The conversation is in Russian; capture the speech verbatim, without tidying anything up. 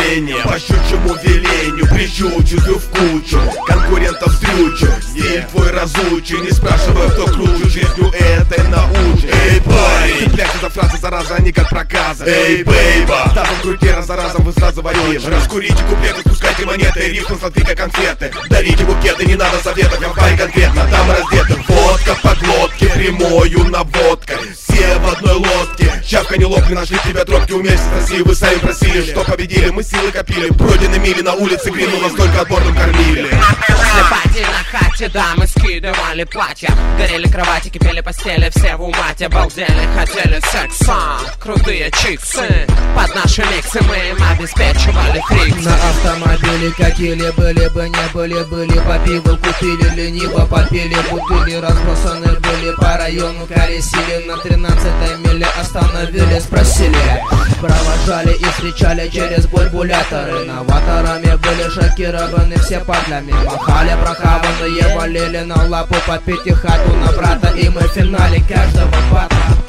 давление, по щучьему велению прищучую в кучу, конкурентов стрючу, стиль твой разучу, не спрашивай, кто круче, жизнью этой научи. Эй, парень, цепляйся за фразы, зараза, они как проказа. Эй, бейба, тазом крути, раз за разом вы сразу варишь. Раскурите куплеты, спускайте монеты, рифмы сладкие как конфеты. Дарите букеты, не надо советов, я в паре конкретно, там раздеты. Водка по глотке, прямою наводкой, все в одной лодке. Щавка не лопни, нашли тебя тропки, умельцы с России, вы сами просили, что победили, мы силы копили. Пройдены мили на улице, грину нас только отборным кормили. После пати на хате дамы скидывали платья, горели кровати, кипели постели, все в умате балдели, хотели секса. Крутые чиксы, под наши миксы мы им обеспечивали фриксы. На автомобиле катили, были бы, не были, были по пиву купили, лениво попили, бутыли разбросаны были по району, колесили на тринадцатой миле, остановили, спросили, провожали и встречали через бульбуляторы. Новаторами были шокированы все падлями, махали прохаванные, валили на лапу попить и хату на брата, и мы в финале каждого батла